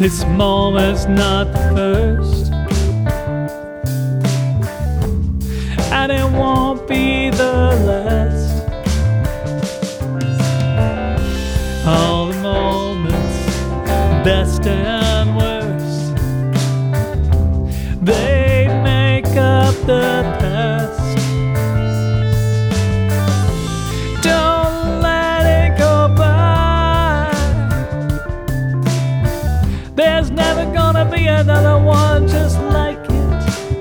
This moment's not the first, and it won't be the last. All the moments, best and worst, they make up the past. Don't let it go by. There's never gonna be another one just like it.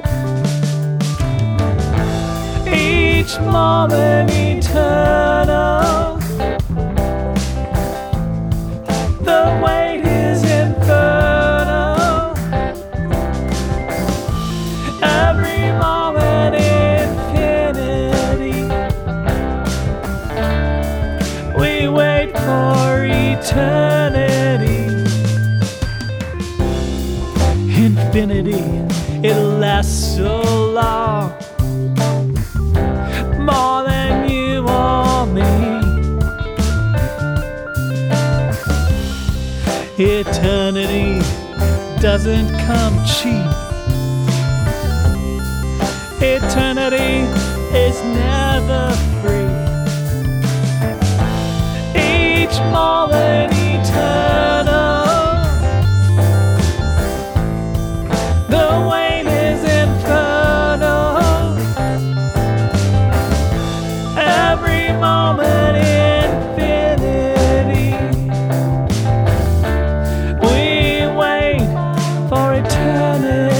Each moment eternal. The wait is infernal. Every moment infinity. We wait for eternity. Infinity, it lasts so long, more than you or me. Eternity doesn't come cheap. Eternity is never free. Each moment eternal. The wait is infernal. Every moment infinity. We wait for eternity.